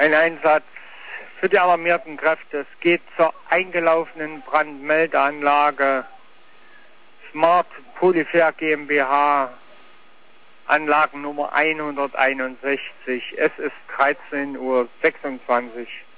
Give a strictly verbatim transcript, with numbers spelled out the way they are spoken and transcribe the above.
Ein Einsatz für die alarmierten Kräfte. Es geht zur eingelaufenen Brandmeldeanlage Smart Polyfair GmbH, Anlagennummer hunderteinundsechzig. Es ist dreizehn Uhr sechsundzwanzig.